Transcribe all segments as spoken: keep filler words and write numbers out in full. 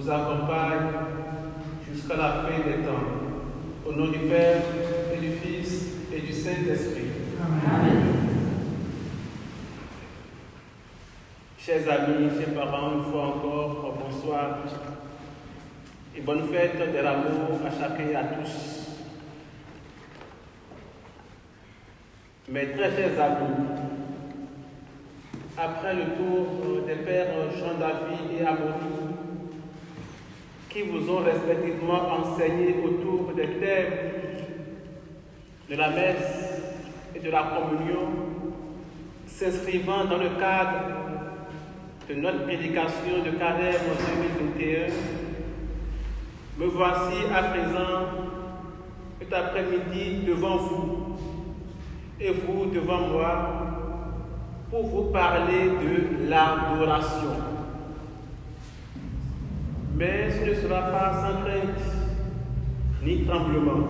nous accompagne jusqu'à la fin des temps. Au nom du Père, et du Fils, et du Saint-Esprit. Amen. Chers amis, chers parents, une fois encore, bonsoir et bonne fête de l'amour à chacun et à tous. Mes très chers amis, après le tour des pères Jean-David et Amaury, qui vous ont respectivement enseigné autour des thèmes de la messe et de la communion, s'inscrivant dans le cadre de notre prédication de Carême deux mille vingt et un, me voici à présent cet après-midi devant vous et vous devant moi pour vous parler de l'adoration. Mais ce ne sera pas sans crainte ni tremblement,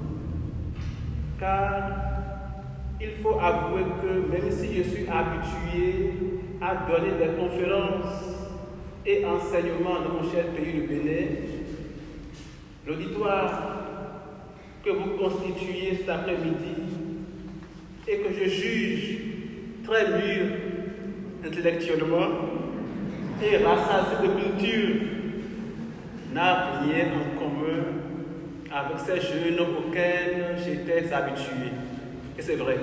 car il faut avouer que même si je suis habitué à donner des conférences et enseignements dans mon cher pays le Bénin, l'auditoire que vous constituez cet après-midi et que je juge très mûr intellectuellement et rassasié de culture n'a rien en commun avec ces jeunes auxquels j'étais habitué. Et c'est vrai.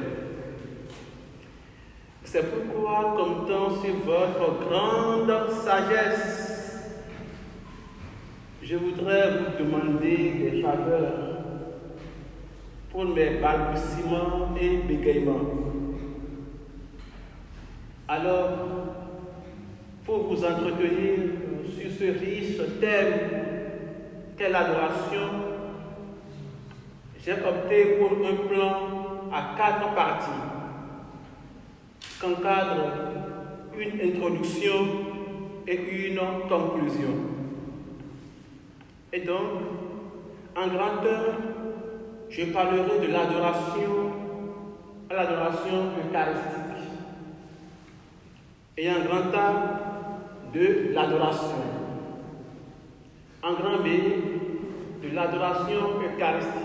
C'est pourquoi, comptant sur votre grande sagesse, je voudrais vous demander des faveurs pour mes balbutiements et bégaiements. Alors, pour vous entretenir sur ce riche thème qu'est l'adoration, j'ai opté pour un plan à quatre parties qu'encadre une introduction et une conclusion. Et donc, en grandeur, je parlerai de l'adoration à l'adoration eucharistique. Et en grand A, de l'adoration. En grand B, de l'adoration eucharistique.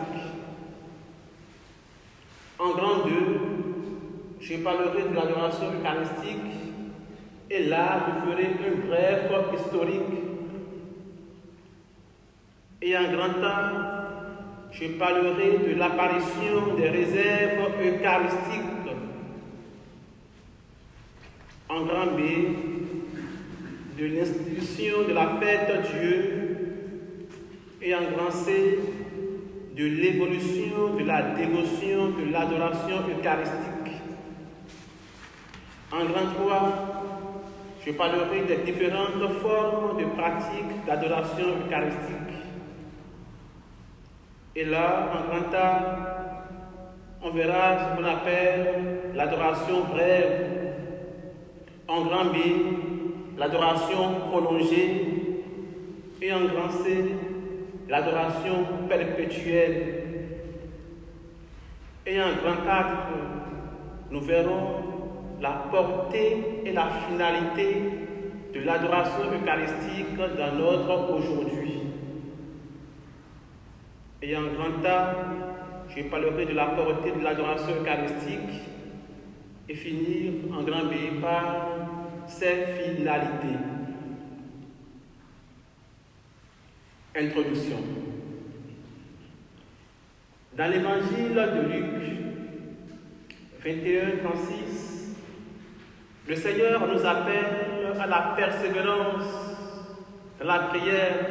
En grand deux, je parlerai de l'adoration eucharistique et là, je ferai un bref historique. Et en grand A, je parlerai de l'apparition des réserves eucharistiques. En grand B, de l'institution de la fête Dieu. Et en grand C, de l'évolution de la dévotion de l'adoration eucharistique. En grand trois, je parlerai des différentes formes de pratique d'adoration eucharistique. Et là, en grand A, on verra ce qu'on appelle l'adoration brève. En grand B, l'adoration prolongée. Et en grand C, l'adoration perpétuelle. Et en grand quatre, nous verrons la portée et la finalité de l'adoration eucharistique dans notre aujourd'hui. Et en grand A, je parlerai de la portée de l'adoration eucharistique et finir en grand B par ses finalités. Introduction. Dans l'évangile de Luc vingt et un, trente-six, le Seigneur nous appelle à la persévérance dans la prière.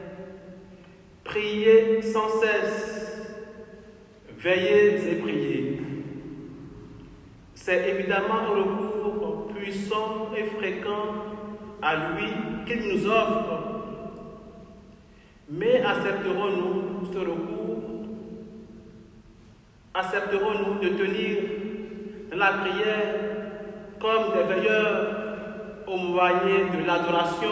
Priez sans cesse, veillez et priez. C'est évidemment un recours puissant et fréquent à lui qu'il nous offre. Mais accepterons-nous ce recours? Accepterons-nous de tenir dans la prière comme des veilleurs au moyen de l'adoration?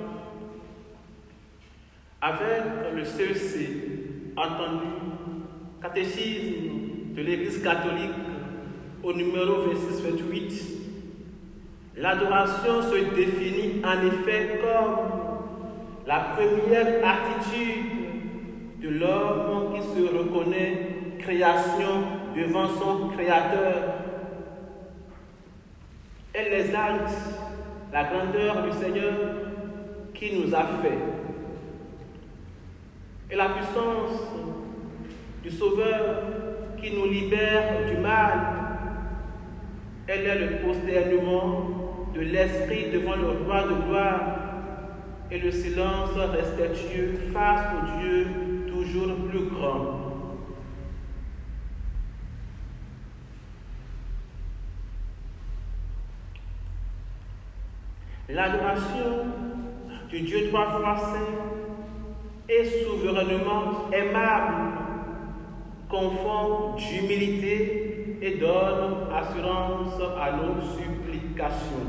Avec le C E C, entendu, catéchisme de l'Église catholique au numéro vingt-six vingt-huit, l'adoration se définit en effet comme la première attitude de l'homme qui se reconnaît création devant son Créateur. Elle exalte la grandeur du Seigneur qui nous a fait et la puissance du Sauveur qui nous libère du mal. Elle est le prosternement de l'Esprit devant le Roi de gloire et le silence respectueux face au Dieu toujours plus grand. L'adoration du Dieu trois fois saint est souverainement aimable, confond d'humilité et donne assurance à nos supplications.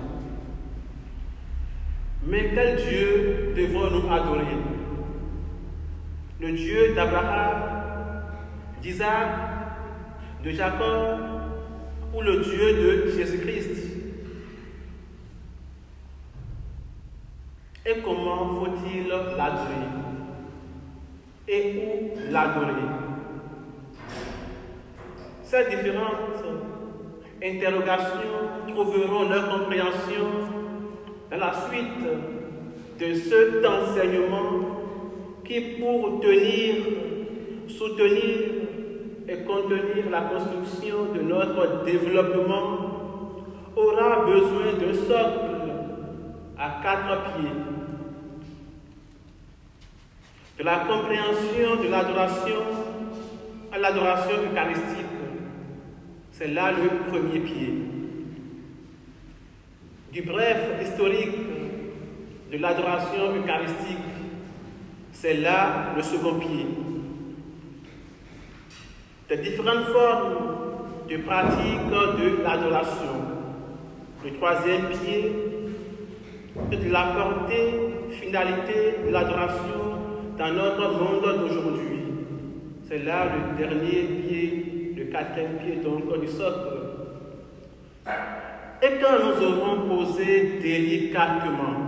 Mais quel Dieu devons-nous adorer? Le Dieu d'Abraham, d'Isaac, de Jacob ou le Dieu de Jésus-Christ? Et comment faut-il l'adorer? Et où l'adorer? Ces différentes interrogations trouveront leur compréhension dans la suite de cet enseignement qui, pour tenir, soutenir et contenir la construction de notre développement, aura besoin d'un socle à quatre pieds. De la compréhension de l'adoration à l'adoration eucharistique, c'est là le premier pied. Du bref historique de l'adoration eucharistique, c'est là le second pied. Des différentes formes de pratique de l'adoration. Le troisième pied est de la portée, finalité de l'adoration dans notre monde d'aujourd'hui. C'est là le dernier pied, le quatrième pied donc du socle. Et quand nous aurons posé délicatement,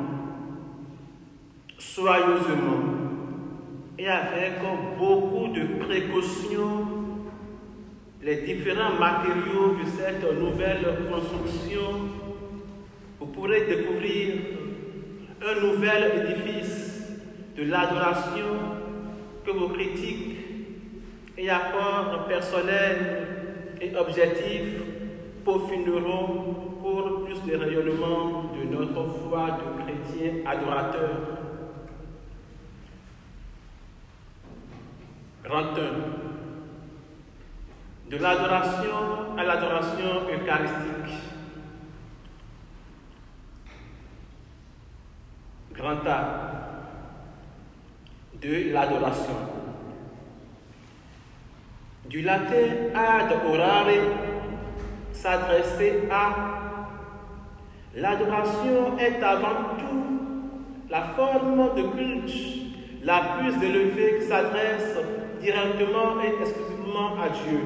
soigneusement et avec beaucoup de précautions les différents matériaux de cette nouvelle construction, vous pourrez découvrir un nouvel édifice de l'adoration que vos critiques et apports personnels et objectifs peaufineront pour plus de rayonnement de notre foi de chrétiens adorateurs. Grand un. De l'adoration à l'adoration eucharistique. Grand A. De l'adoration. Du latin ad orare, s'adresser à. L'adoration est avant tout la forme de culte la plus élevée qui s'adresse directement et exclusivement à Dieu.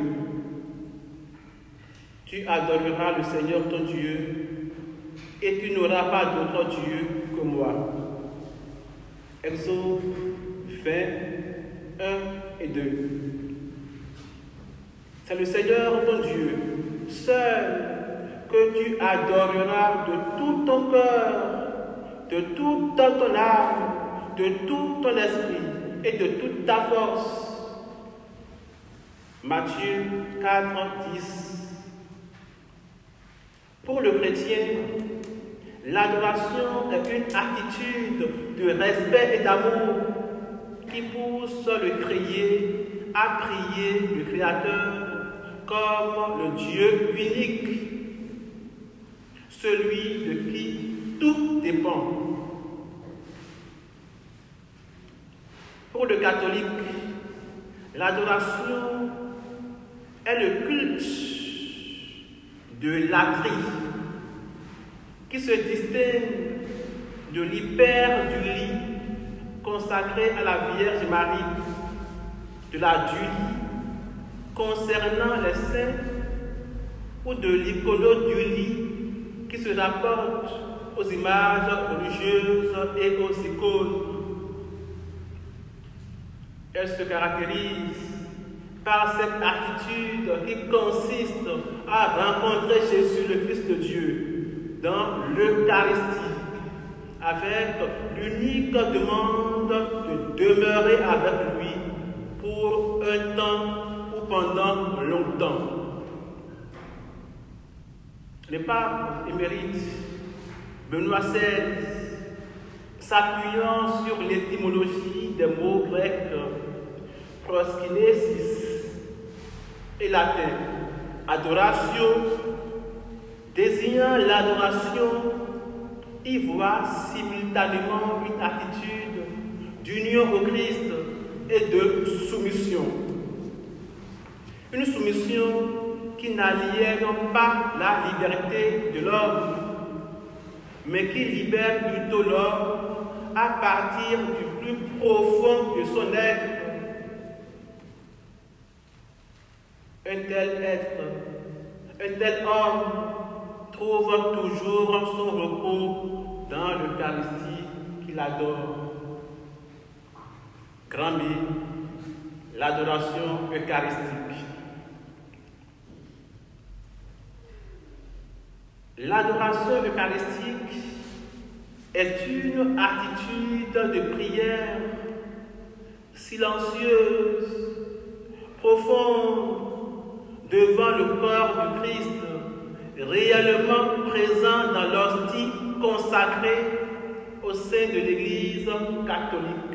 Tu adoreras le Seigneur ton Dieu et tu n'auras pas d'autre Dieu que moi. Exode vingt, un et deux. C'est le Seigneur ton Dieu, seul, que tu adoreras de tout ton cœur, de toute ton âme, de tout ton esprit et de toute ta force. Matthieu quatre, dix. Pour le chrétien, l'adoration est une attitude de respect et d'amour qui pousse le créé à prier le Créateur comme le Dieu unique, celui de qui tout dépend. Pour le catholique, l'adoration est le culte de l'atrie qui se distingue de l'hyperdulie consacrée à la Vierge Marie, de la dulie concernant les saints ou de l'iconodulie qui se rapporte aux images religieuses et aux icônes. Elle se caractérise par cette attitude qui consiste à rencontrer Jésus, le Fils de Dieu, dans l'Eucharistie, avec l'unique demande de demeurer avec lui pour un temps ou pendant longtemps. Le pape émérite Benoît seize, s'appuyant sur l'étymologie des mots grecs proskinesis et latin adoratio, désignant l'adoration, y voit simultanément une attitude d'union au Christ et de soumission. Une soumission qui n'aliène pas la liberté de l'homme, mais qui libère plutôt l'homme à partir du plus profond de son être. Un tel être, un tel homme trouve toujours son repos dans l'Eucharistie qu'il adore. Grand B, l'adoration eucharistique. L'adoration eucharistique est une attitude de prière silencieuse, profonde, devant le corps du Christ, réellement présent dans l'hostie consacrée au sein de l'Église catholique.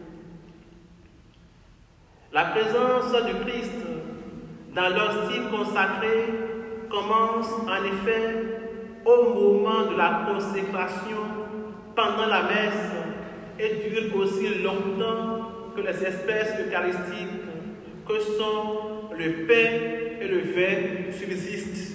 La présence du Christ dans l'hostie consacrée commence en effet au moment de la consécration pendant la messe et dure aussi longtemps que les espèces eucharistiques que sont le pain et le vin subsistent.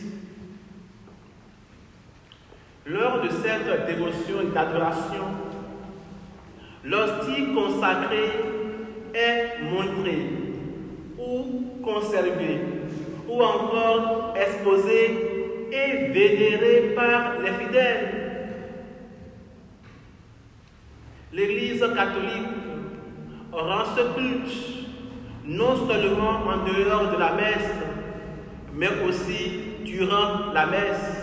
Lors de cette dévotion d'adoration, l'hostie consacrée est montrée ou conservée ou encore exposée et vénérée par les fidèles. L'Église catholique rend ce culte non seulement en dehors de la messe, mais aussi durant la messe.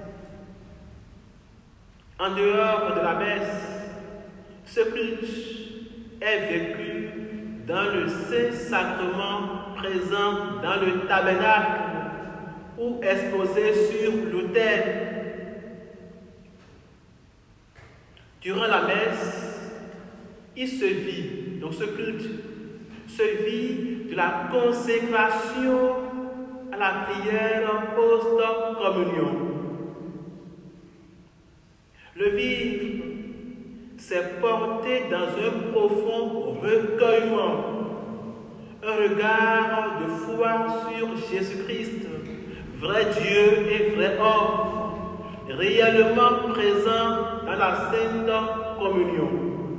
En dehors de la messe, ce culte est vécu dans le Saint-Sacrement présent dans le tabernacle ou exposé sur l'autel. Durant la messe, il se vit, donc ce culte se vit de la consécration à la prière post-communion. Le vivre, c'est porter dans un profond recueillement, un regard de foi sur Jésus-Christ, vrai Dieu et vrai homme, réellement présent dans la Sainte Communion.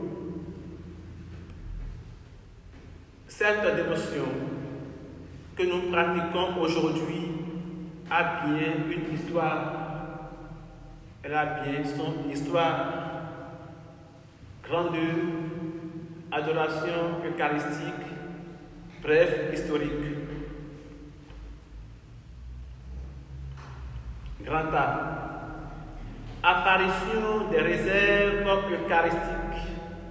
Cette dévotion que nous pratiquons aujourd'hui a bien une histoire. Elle a bien son histoire. Grande adoration eucharistique, bref, historique. Grand A. Apparition des réserves eucharistiques.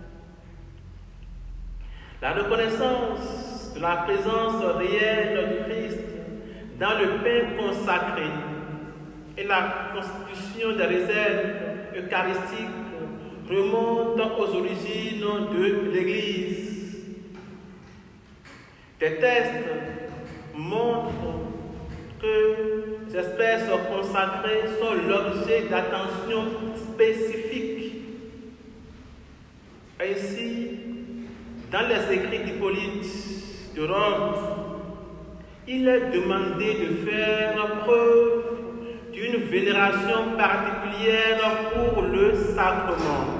La reconnaissance de la présence réelle du Christ dans le pain consacré et la constitution des réserves eucharistiques remontent aux origines de l'Église. Des tests montrent que les espèces consacrées sont l'objet d'attention spécifique. Ainsi, dans les écrits d'Hippolyte de Rome, il est demandé de faire preuve d'une vénération particulière pour le sacrement.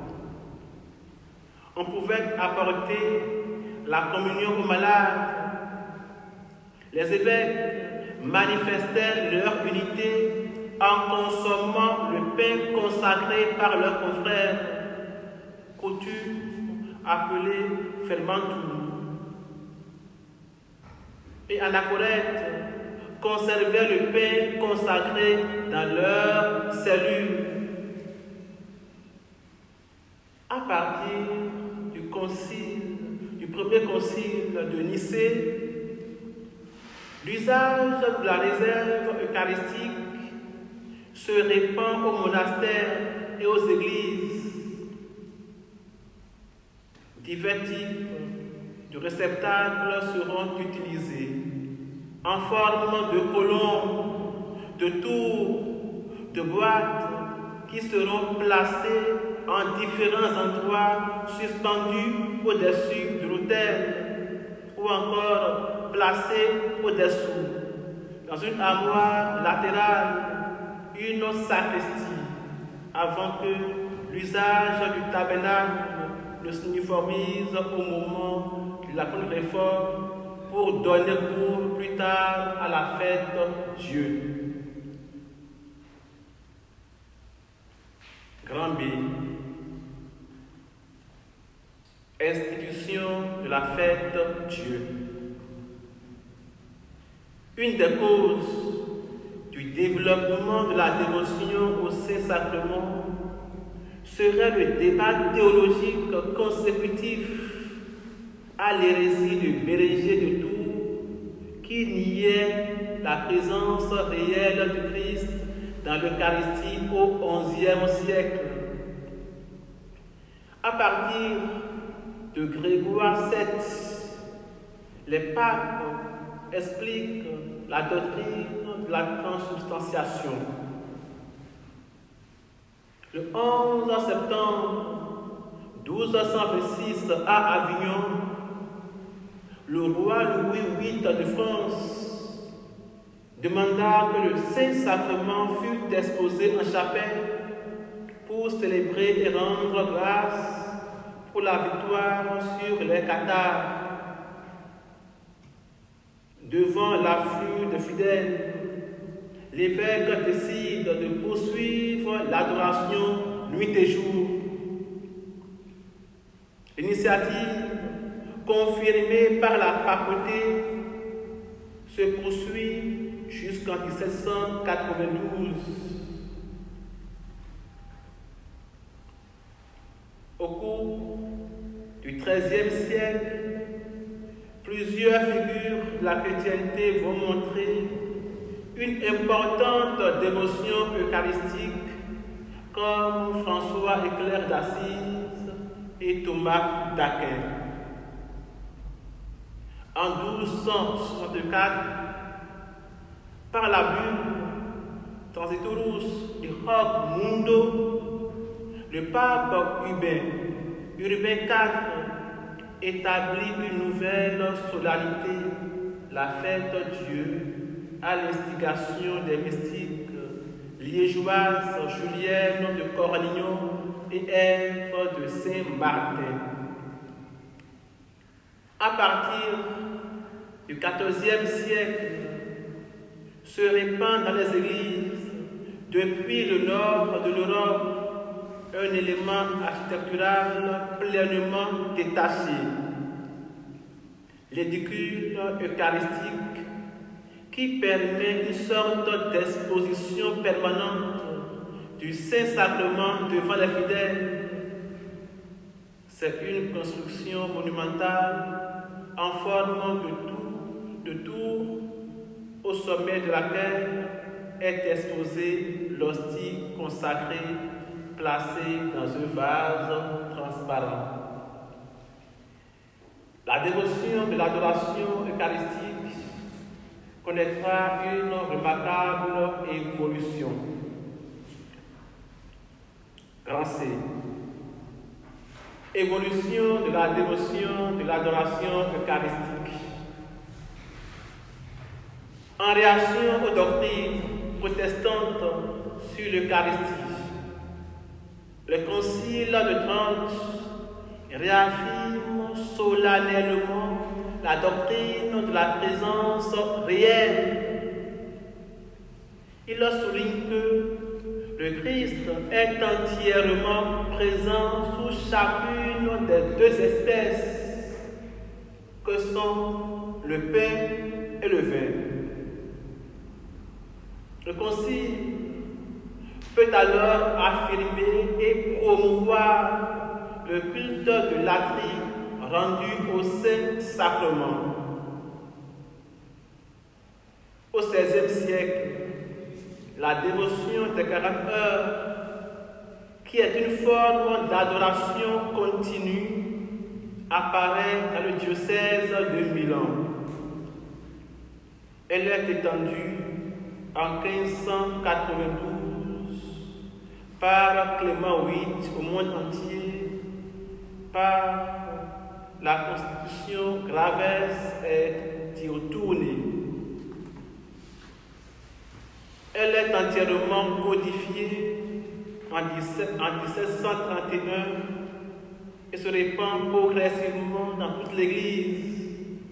On pouvait apporter la communion aux malades. Les évêques manifestaient leur unité en consommant le pain consacré par leurs confrères, coutume appelée fermentum. et Anachorète conservaient le pain consacré dans leur cellule. À partir du concile, du premier concile de Nicée, l'usage de la réserve eucharistique se répand aux monastères et aux églises. Divers types de réceptacles seront utilisés en forme de colombes, de tours, de boîtes qui seront placées en différents endroits suspendus au-dessus de l'autel ou encore placés au-dessous, dans une armoire latérale, une sacristie, avant que l'usage du tabernacle ne s'uniformise au moment de la première réforme pour donner cours plus tard à la fête Dieu. Grand B. Institution de la fête Dieu. Une des causes du développement de la dévotion au Saint-Sacrement serait le débat théologique consécutif à l'hérésie de Bérenger de Tours qui niait la présence réelle du Christ dans l'Eucharistie au onzième siècle. À partir de Grégoire sept, les papes expliquent la doctrine de la transubstantiation. Le onze septembre douze cent vingt-six à Avignon, le roi Louis huit de France demanda que le Saint-Sacrement fût exposé en chapelle pour célébrer et rendre grâce pour la victoire sur les Cathares. Devant l'afflux de fidèles, l'évêque décide de poursuivre l'adoration nuit et jour. L'initiative, confirmée par la papauté, se poursuit jusqu'en dix-sept cent quatre-vingt-douze. Au cours du treizième siècle, plusieurs figures de la chrétienté vont montrer une importante dévotion eucharistique comme François et Claire d'Assise et Thomas d'Aquin. En douze cent soixante-quatre, par la bulle Transitorus de Hoc Mundo, le pape Urbain, Urbain quatre, établit une nouvelle solennité, la fête Dieu, à l'instigation des mystiques liégeoises Julienne de Cornignon et Ève de Saint-Martin. À partir du quatorzième siècle, se répand dans les églises, depuis le nord de l'Europe, un élément architectural pleinement détaché, l'édicule eucharistique, qui permet une sorte d'exposition permanente du Saint-Sacrement devant les fidèles. C'est une construction monumentale en forme de tour, de tour au sommet de laquelle est exposée l'hostie consacrée placée dans un vase transparent. La dévotion de l'adoration eucharistique connaîtra une remarquable évolution. Grand C. Évolution de la dévotion de l'adoration eucharistique. En réaction aux doctrines protestantes sur l'Eucharistie, le Concile de Trente réaffirme solennellement la doctrine de la présence réelle. Il souligne que le Christ est entièrement présent sous chacune des deux espèces que sont le pain et le vin. Le concile peut alors affirmer et promouvoir le culte de latrie rendu au Saint-Sacrement. Au seizième siècle, la dévotion des quarante heures, qui est une forme d'adoration continue, apparaît dans le diocèse de Milan. Elle est étendue en quinze cent quatre-vingt-douze par Clément huit au monde entier, par la Constitution Graves et Diotune. Elle est entièrement codifiée en dix-sept cent trente et un et se répand progressivement dans toute l'Église.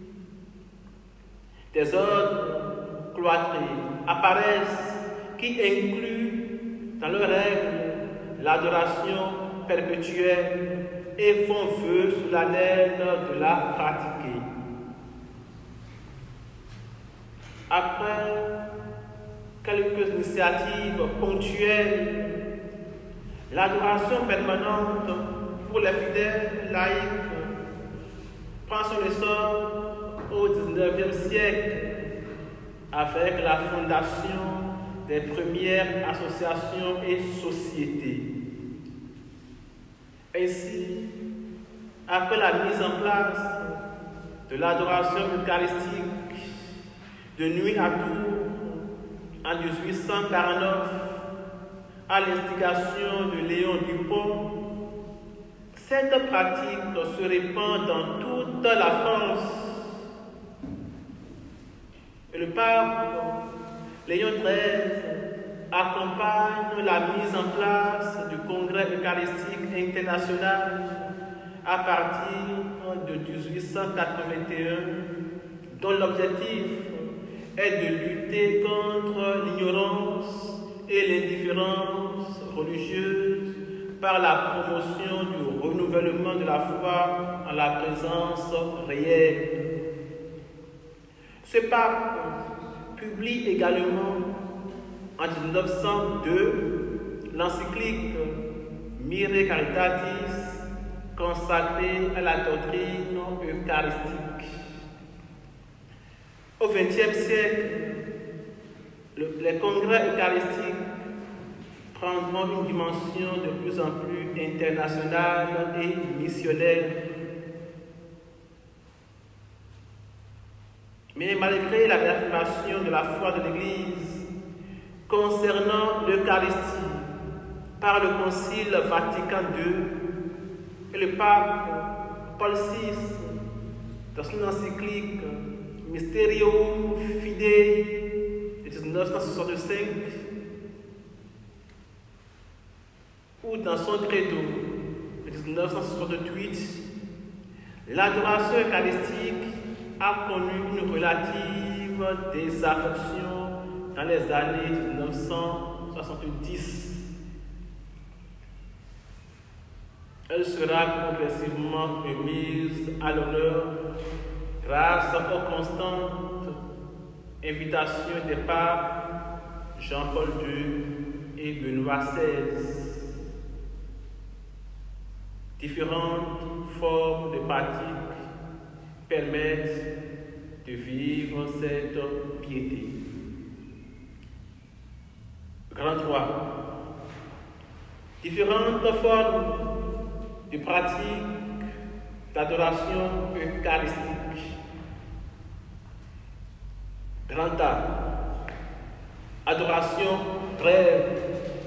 Des ordres cloîtrés apparaissent qui incluent dans leurs règles l'adoration perpétuelle et font vœu solennel de la pratiquer. Après quelques initiatives ponctuelles, l'adoration permanente pour les fidèles laïcs prend son essor au dix-neuvième siècle avec la fondation des premières associations et sociétés. Ainsi, après la mise en place de l'adoration eucharistique de nuit à Tours en dix-huit cent quarante-neuf, à l'instigation de Léon Dupont, cette pratique se répand dans toute la France. Et le pape Léon treize accompagne la mise en place du Congrès eucharistique international à partir de dix-huit cent quatre-vingt-un, dont l'objectif est de lutter contre l'ignorance et l'indifférence religieuse par la promotion du renouvellement de la foi en la présence réelle. Ce pape publie également en dix-neuf cent deux l'encyclique Mire Caritatis consacrée à la doctrine eucharistique. Au vingtième siècle, le, les congrès eucharistiques prendront une dimension de plus en plus internationale et missionnaire. Mais malgré la réaffirmation de la foi de l'Église concernant l'Eucharistie par le Concile Vatican deux et le pape Paul six, dans son encyclique Mysterium Fidei de dix-neuf cent soixante-cinq, ou dans son credo de dix-neuf cent soixante-huit, l'adoration eucharistique a connu une relative désaffection dans les années dix-neuf cent soixante-dix. Elle sera progressivement remise à l'honneur grâce aux constantes invitations des papes Jean-Paul deux et Benoît seize. Différentes formes de pratiques permettent de vivre cette piété. Grand trois. Différentes formes de pratiques d'adoration eucharistique. Grand A. Adoration brève.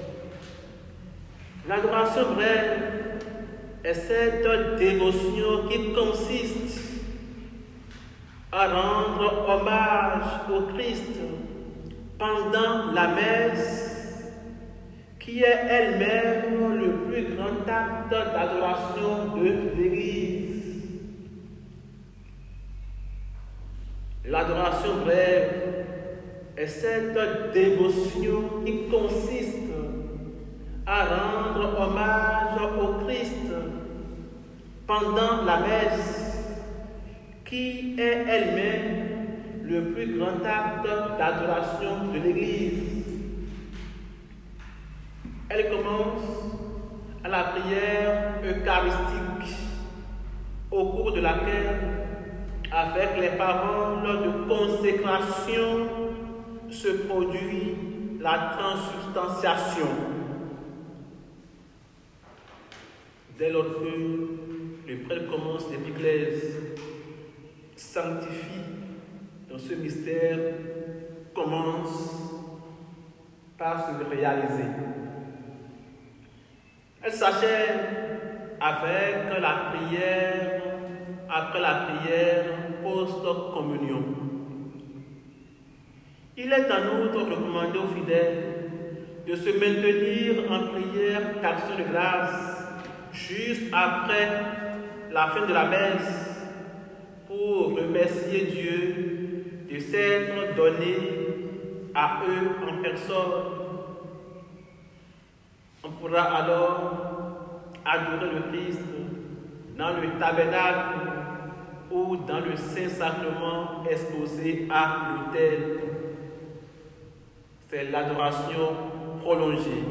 L'adoration brève est cette dévotion qui consiste à rendre hommage au Christ pendant la messe, qui est elle-même le plus grand acte d'adoration de l'Église. L'adoration brève est cette dévotion qui consiste à rendre hommage au Christ pendant la messe, qui est elle-même le plus grand acte d'adoration de l'Église. Elle commence à la prière eucharistique, au cours de laquelle, avec les paroles de consécration, se produit la transubstantiation. Dès lors que le prêtre commence l'épiclèse, sanctifie dans ce mystère, commence par se réaliser. Elle s'achève avec la prière, après la prière post-communion. Il est en outre recommandé aux fidèles de se maintenir en prière d'action de grâce juste après la fin de la messe pour remercier Dieu de s'être donné à eux en personne. On pourra alors adorer le Christ dans le tabernacle ou dans le Saint-Sacrement exposé à l'autel. C'est l'adoration prolongée.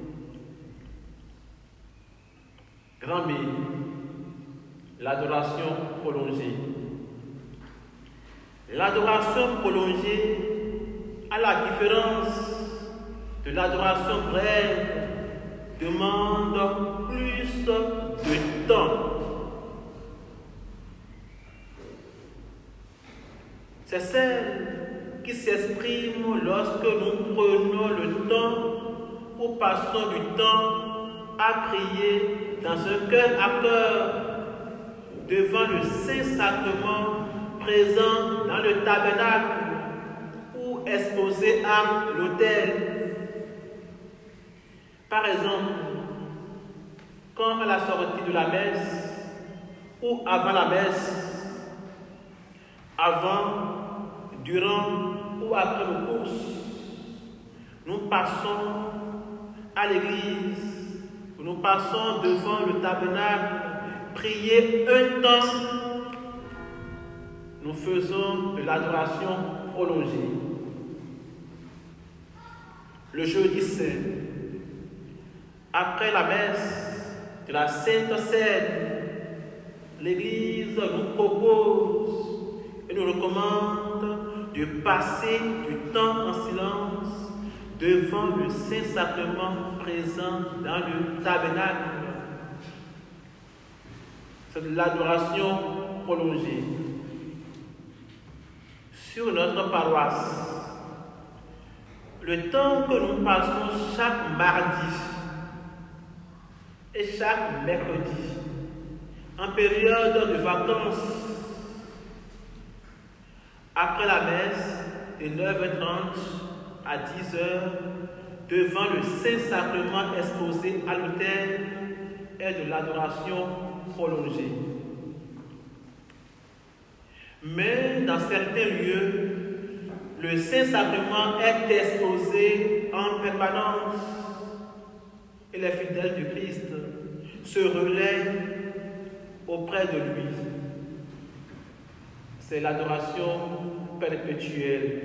Grand B, l'adoration prolongée. L'adoration prolongée, à la différence de l'adoration brève, demande plus de temps. C'est celle qui s'exprime lorsque nous prenons le temps ou passons du temps à prier dans un cœur à cœur devant le Saint-Sacrement présent dans le tabernacle ou exposé à l'autel. Par exemple, quand à la sortie de la messe ou avant la messe, avant, durant ou après le course, nous passons à l'église, nous passons devant le tabernacle, prier un temps, nous faisons de l'adoration prolongée. Le jeudi saint, après la messe de la Sainte Seine, l'Église nous propose et nous recommande de passer du temps en silence devant le Saint-Sacrement présent dans le tabernacle. C'est de l'adoration prolongée. Sur notre paroisse, le temps que nous passons chaque mardi et chaque mercredi, en période de vacances, après la messe, de neuf heures trente à dix heures, devant le Saint-Sacrement exposé à l'autel, est de l'adoration prolongée. Mais dans certains lieux, le Saint-Sacrement est exposé en permanence et les fidèles du Christ se relaient auprès de lui. C'est l'adoration perpétuelle.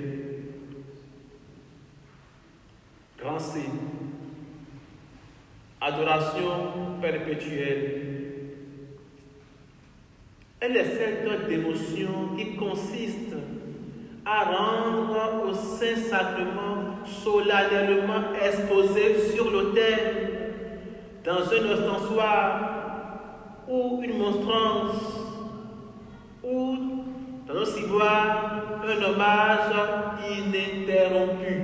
Grand C. Adoration perpétuelle. Elle est cette dévotion qui consiste à rendre au Saint-Sacrement solennellement exposé sur l'autel, dans un ostensoir ou une monstrance, ou dans un ciboire, un hommage ininterrompu.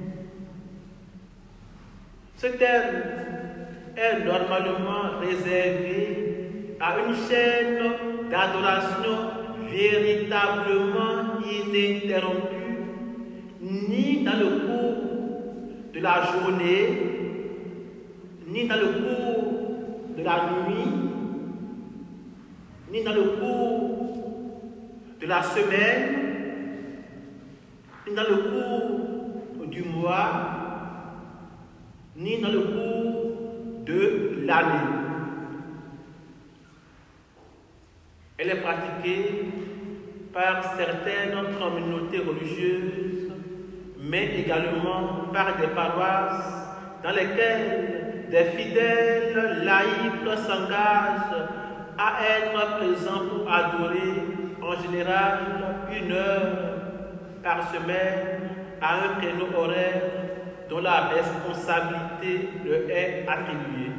Ce terme est normalement réservé à une chaîne d'adoration véritablement ininterrompue, ni dans le cours de la journée, ni dans le cours de la nuit, ni dans le cours de la semaine, ni dans le cours du mois, ni dans le cours de l'année. Elle est pratiquée par certaines communautés religieuses, mais également par des paroisses dans lesquelles des fidèles laïcs s'engagent à être présents pour adorer en général une heure par semaine à un créneau horaire dont la responsabilité leur est attribuée.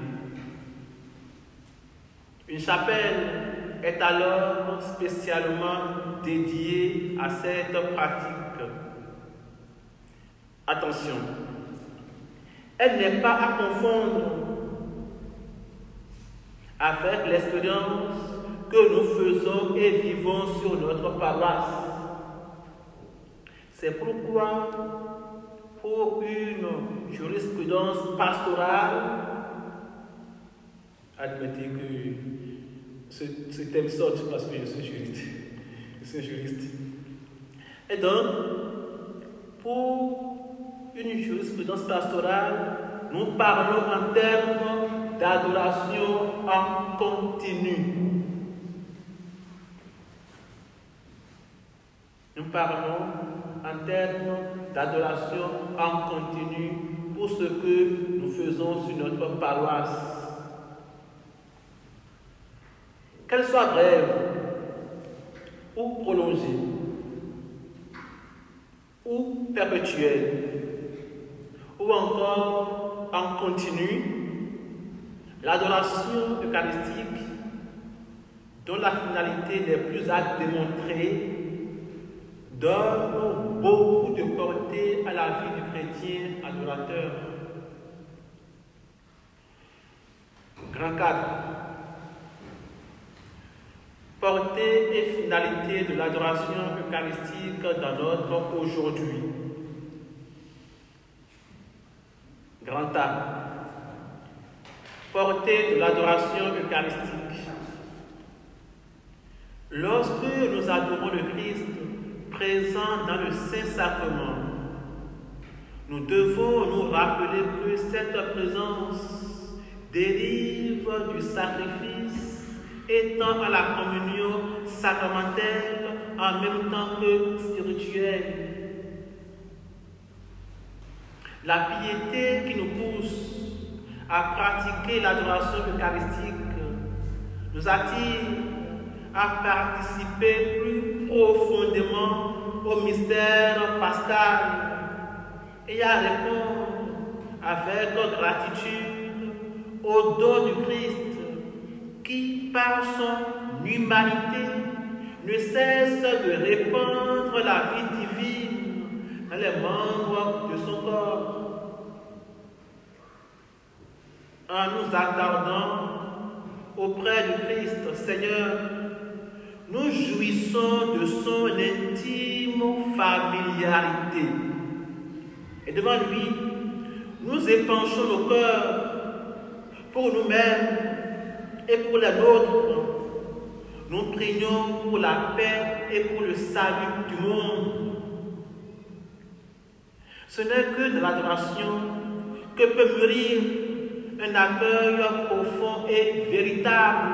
Une chapelle est alors spécialement dédiée à cette pratique. Attention, elle n'est pas à confondre avec l'expérience que nous faisons et vivons sur notre paroisse. C'est pourquoi, pour une jurisprudence pastorale, admettez que ce, ce thème sorte parce que je suis juriste. Je suis juriste. Et donc, pour une jurisprudence pastorale, nous parlons en termes d'adoration en continu. Nous parlons en termes d'adoration en continu pour ce que nous faisons sur notre paroisse. Qu'elle soit brève ou prolongée ou perpétuelle ou encore en continu, l'adoration eucharistique, dont la finalité n'est plus à démontrer, donne beaucoup de portée à la vie du chrétien adorateur. Grand cadre. Portée et finalité de l'adoration eucharistique dans notre aujourd'hui. Grand A. Portée de l'adoration eucharistique. Lorsque nous adorons le Christ présent dans le Saint-Sacrement, nous devons nous rappeler que cette présence dérive du sacrifice étant à la communion sacramentelle en même temps que spirituelle. La piété qui nous pousse à pratiquer l'adoration eucharistique nous attire à participer plus profondément au mystère pascal et à répondre avec gratitude au don du Christ qui, par son humanité, ne cesse de répandre la vie divine dans les membres de son corps. En nous attardant auprès du Christ Seigneur, nous jouissons de son intime familiarité. Et devant lui, nous épanchons nos cœurs pour nous-mêmes et pour les nôtres. Nous prions pour la paix et pour le salut du monde. Ce n'est que de l'adoration que peut mûrir un accueil profond et véritable.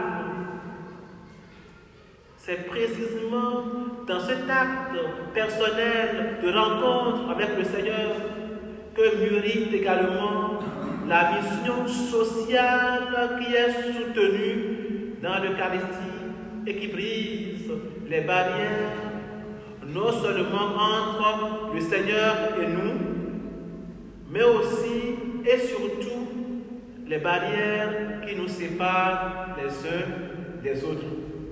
C'est précisément dans cet acte personnel de rencontre avec le Seigneur que mûrit également la mission sociale qui est soutenue dans l'Eucharistie et qui brise les barrières non seulement entre le Seigneur et nous, mais aussi et surtout les barrières qui nous séparent les uns des autres.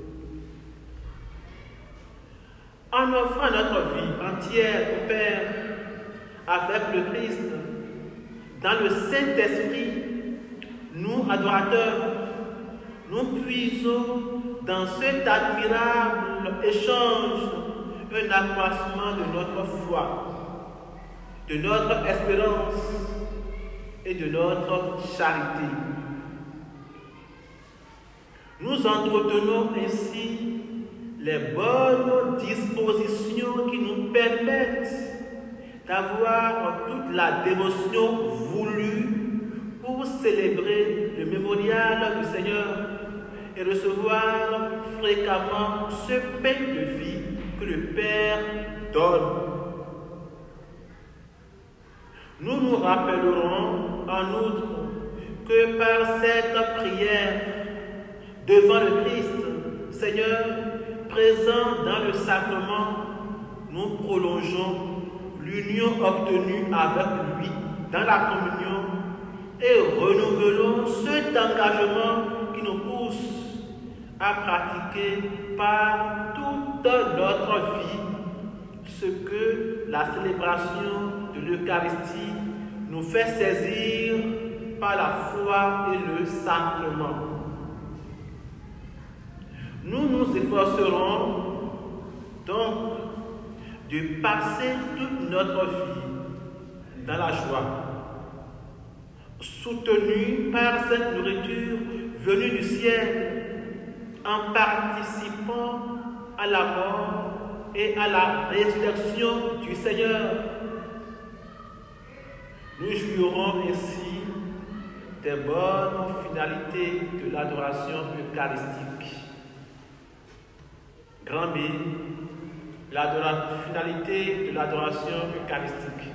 En offrant notre vie entière au Père avec le Christ, dans le Saint-Esprit, nous, adorateurs, nous puisons dans cet admirable échange un accroissement de notre foi, de notre espérance et de notre charité. Nous entretenons ainsi les bonnes dispositions qui nous permettent d'avoir toute la dévotion voulue pour célébrer le mémorial du Seigneur et recevoir fréquemment ce pain de vie que le Père donne. Nous nous rappellerons en outre que par cette prière devant le Christ, Seigneur, présent dans le sacrement, nous prolongeons l'union obtenue avec lui dans la communion et renouvelons cet engagement qui nous pousse à pratiquer par toute notre vie ce que la célébration de l'Eucharistie nous fait saisir par la foi et le sacrement. Nous nous efforcerons donc de passer toute notre vie dans la joie, soutenus par cette nourriture venue du ciel, en participant à la mort et à la résurrection du Seigneur. Nous jouirons ainsi des bonnes finalités de l'adoration eucharistique. Grand B, la finalité de l'adoration eucharistique.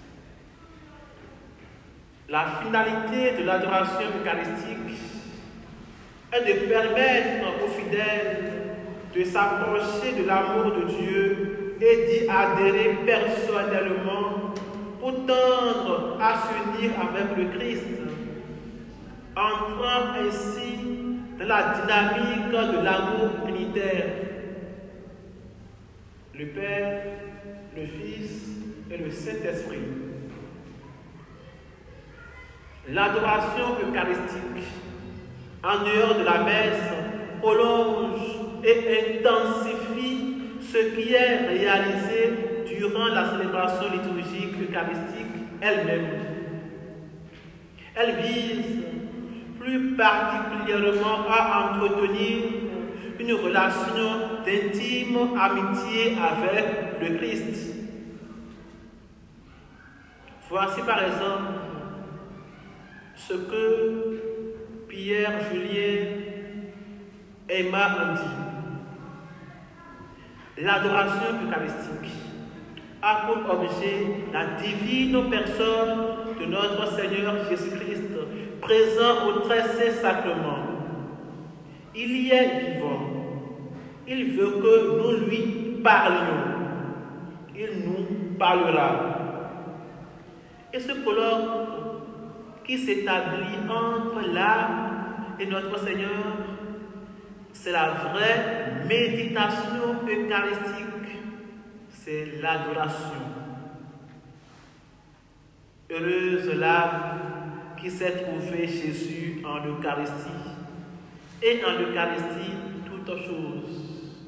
La finalité de l'adoration eucharistique est de permettre aux fidèles de s'approcher de l'amour de Dieu et d'y adhérer personnellement pour tendre à s'unir avec le Christ, entrant ainsi dans la dynamique de l'amour trinitaire. Le Père, le Fils et le Saint-Esprit. L'adoration eucharistique, en dehors de la messe, prolonge et intensifie ce qui est réalisé durant la célébration liturgique eucharistique elle-même. Elle vise plus particulièrement à entretenir une relation d'intime amitié avec le Christ. Voici par exemple ce que Pierre, Julien, Emma ont dit. L'adoration eucharistique a pour objet la divine personne de notre Seigneur Jésus-Christ, présent au très saint sacrement. Il y est vivant. Il veut que nous lui parlions. Il nous parlera. Et ce colloque qui s'établit entre l'âme et notre Seigneur, c'est la vraie méditation eucharistique, c'est l'adoration. Heureuse l'âme qui s'est trouvée Jésus en l'Eucharistie, et en l'Eucharistie toute chose.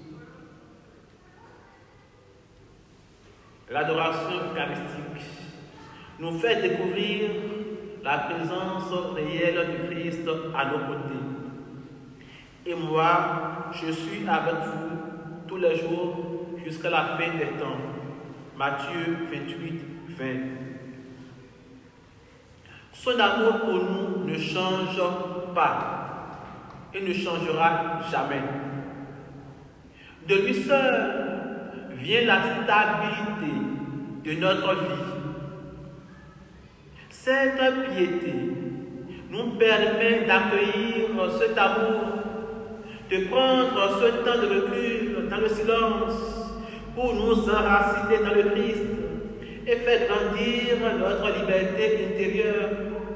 L'adoration eucharistique nous fait découvrir la présence réelle du Christ à nos côtés. Et moi, je suis avec vous tous les jours jusqu'à la fin des temps. Matthieu vingt-huit, vingt. Son amour pour nous ne change pas et ne changera jamais. De lui seul vient la stabilité de notre vie. Cette piété nous permet d'accueillir cet amour, de prendre ce temps de recul dans le silence pour nous enraciner dans le Christ et faire grandir notre liberté intérieure.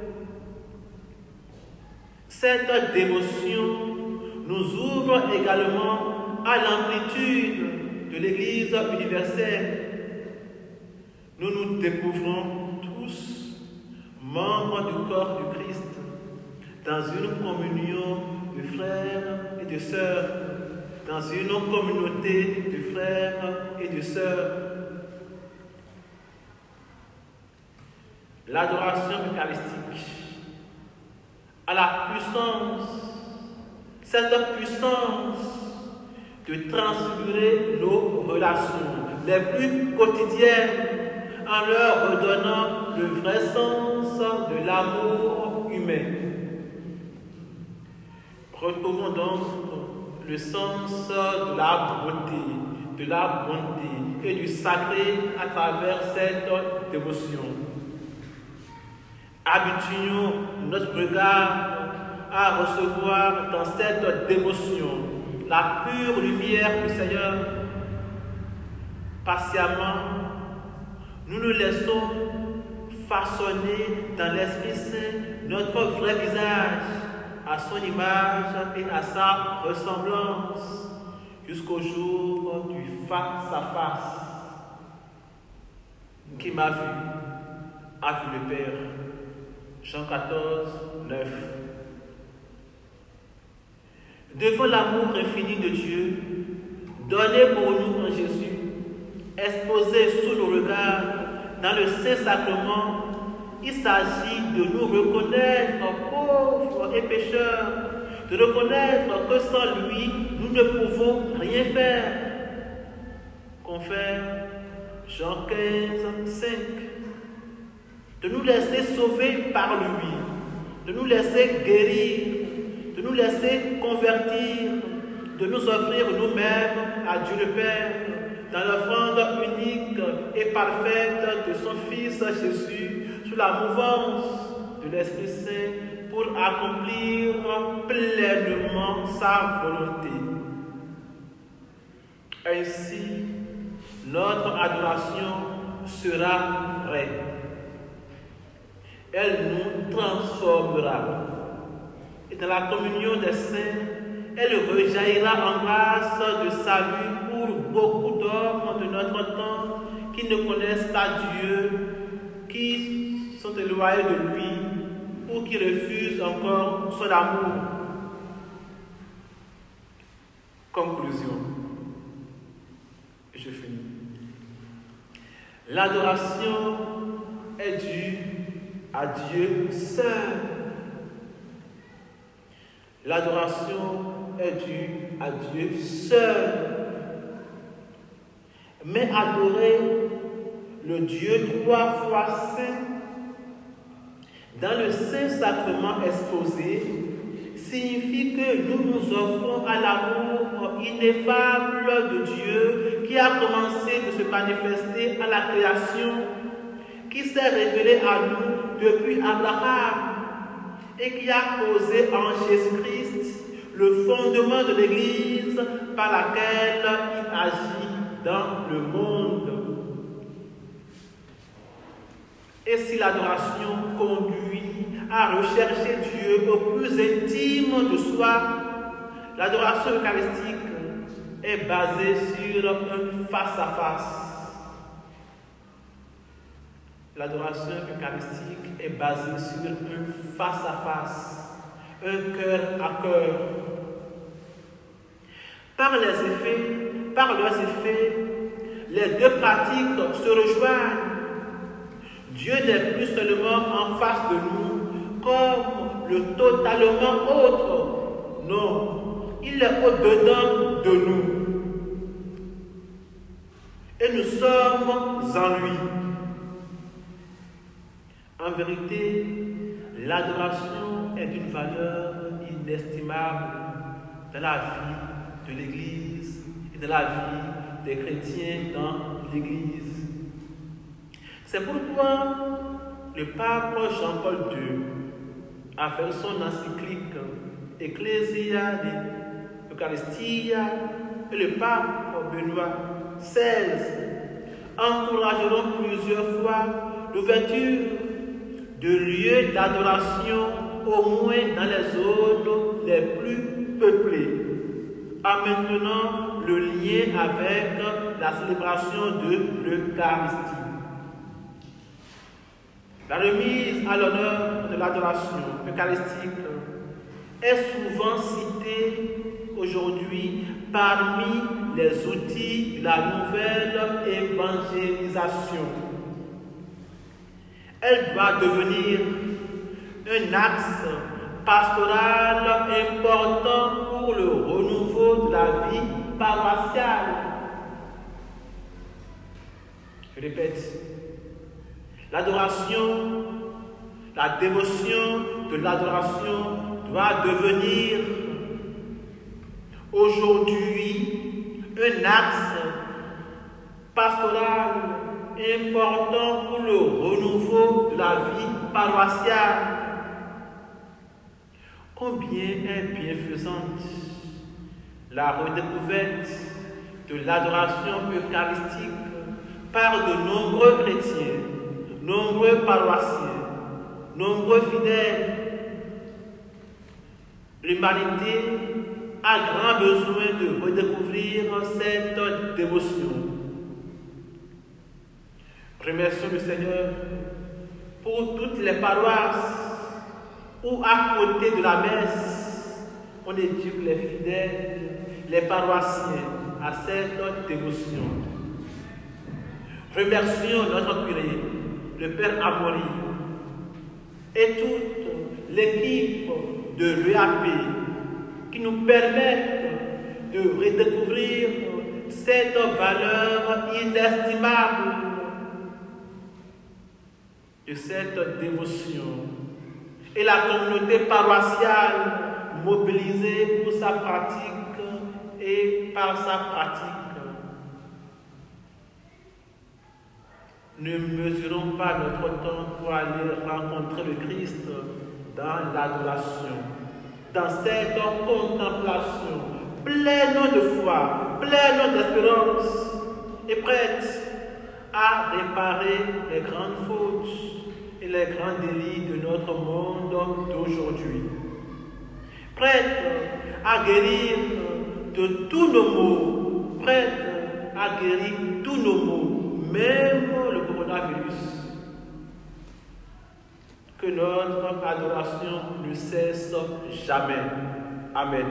Cette dévotion nous ouvre également à l'amplitude de l'Église universelle. Nous nous découvrons tous membres du corps du Christ, dans une communion de frères et de sœurs, dans une communauté de frères et de sœurs. L'adoration eucharistique a la puissance, cette puissance de transfigurer nos relations les plus quotidiennes en leur redonnant le vrai sens de l'amour humain. Retrouvons donc le sens de la beauté, de la bonté et du sacré à travers cette dévotion. Habituons notre regard à recevoir dans cette dévotion la pure lumière du Seigneur. Patiemment, nous nous laissons façonner dans l'Esprit Saint notre vrai visage à son image et à sa ressemblance jusqu'au jour du face à face. Qui m'a vu a vu le Père. Jean quatorze, neuf. Devant l'amour infini de Dieu, donné pour nous en Jésus, exposé sous nos regards dans le Saint-Sacrement, il s'agit de nous reconnaître pauvres et pécheurs, de reconnaître que sans lui, nous ne pouvons rien faire. Confère Jean quinze, cinq. De nous laisser sauver par lui, de nous laisser guérir, de nous laisser convertir, de nous offrir nous-mêmes à Dieu le Père dans l'offrande unique et parfaite de son Fils Jésus, sous la mouvance de l'Esprit Saint, pour accomplir pleinement sa volonté. Ainsi, notre adoration sera vraie. Elle nous transformera. Et dans la communion des saints, elle rejaillira en grâce de salut pour beaucoup d'hommes de notre temps qui ne connaissent pas Dieu, qui sont éloignés de lui ou qui refusent encore son amour. Conclusion. Je finis. L'adoration est due à Dieu seul. L'adoration est due à Dieu seul. Mais adorer le Dieu trois fois saint dans le Saint-Sacrement exposé signifie que nous nous offrons à l'amour ineffable de Dieu qui a commencé de se manifester à la création, qui s'est révélé à nous depuis Abraham et qui a posé en Jésus-Christ le fondement de l'Église par laquelle il agit dans le monde. Et si l'adoration conduit à rechercher Dieu au plus intime de soi, l'adoration eucharistique est basée sur un face-à-face. L'adoration eucharistique est basée sur un face-à-face, un cœur à cœur. Par les effets, par leurs effets, les deux pratiques se rejoignent. Dieu n'est plus seulement en face de nous comme le totalement autre. Non, il est au-dedans de nous. Et nous sommes en lui. En vérité, l'adoration est d'une valeur inestimable dans la vie de l'Église et dans la vie des chrétiens dans l'Église. C'est pourquoi le pape Jean-Paul deux a fait son encyclique Ecclesia de Eucharistia et le pape Benoît seize encourageront plusieurs fois l'ouverture de lieux d'adoration au moins dans les zones les plus peuplées, en maintenant le lien avec la célébration de l'Eucharistie. La remise à l'honneur de l'adoration eucharistique est souvent citée aujourd'hui parmi les outils de la nouvelle évangélisation. Elle doit devenir un axe pastoral important pour le renouveau de la vie paroissiale. Je répète, l'adoration, la dévotion de l'adoration doit devenir aujourd'hui un axe pastoral important pour le renouveau de la vie paroissiale. Combien est bienfaisante la redécouverte de l'adoration eucharistique par de nombreux chrétiens, nombreux paroissiens, nombreux fidèles. L'humanité a grand besoin de redécouvrir cette dévotion. Remercions le Seigneur pour toutes les paroisses où, à côté de la messe, on éduque les fidèles, les paroissiens à cette dévotion. Remercions notre curé, le Père Amaury, et toute l'équipe de l'E A P qui nous permettent de redécouvrir cette valeur inestimable de cette dévotion et la communauté paroissiale mobilisée pour sa pratique et par sa pratique. Ne mesurons pas notre temps pour aller rencontrer le Christ dans l'adoration, dans cette contemplation, pleine de foi, pleine d'espérance et prête à réparer les grandes fautes et les grands délits de notre monde d'aujourd'hui. Prête à guérir de tous nos maux, prête à guérir tous nos maux, même le coronavirus. Que notre adoration ne cesse jamais. Amen.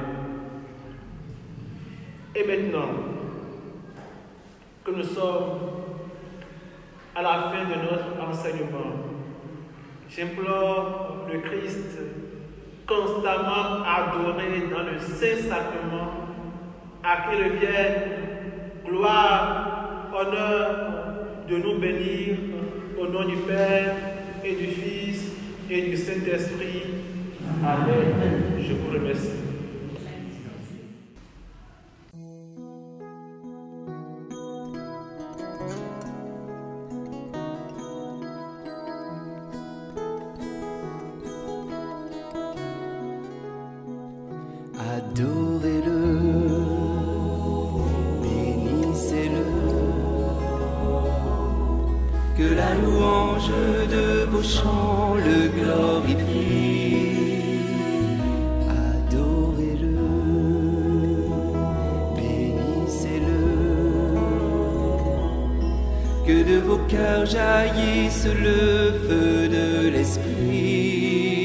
Et maintenant que nous sommes à la fin de notre enseignement, j'implore le Christ constamment adoré dans le Saint-Sacrement, à qui revienne gloire, honneur, de nous bénir au nom du Père et du Fils et du Saint-Esprit. Amen. Je vous remercie. Adorez-le, bénissez-le, que la louange de vos chants le glorifie. Adorez-le, bénissez-le, que de vos cœurs jaillisse le feu de l'Esprit.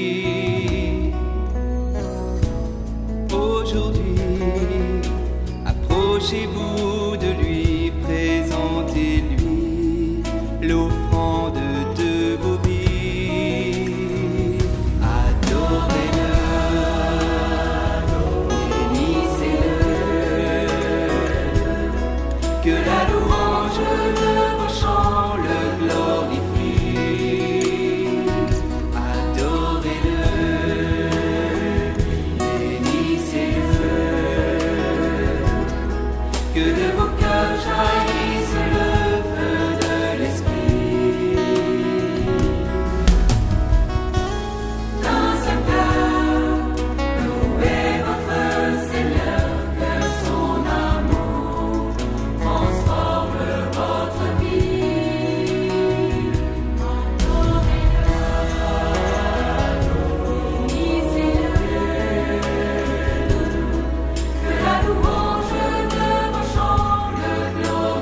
Aujourd'hui, approchez-vous de lui, présentez-lui l'offrande de vos vies. Adorez-le, bénissez-le, que la louange de vos chants le glorifie. Adorez-le, que de vos cœurs jaillisse le feu de l'Esprit. Dans un cœur, louez votre Seigneur, que son amour transforme votre vie. Adorez-le, bénissez-le, que la louange de vos chants le glorifie.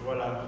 Voilà.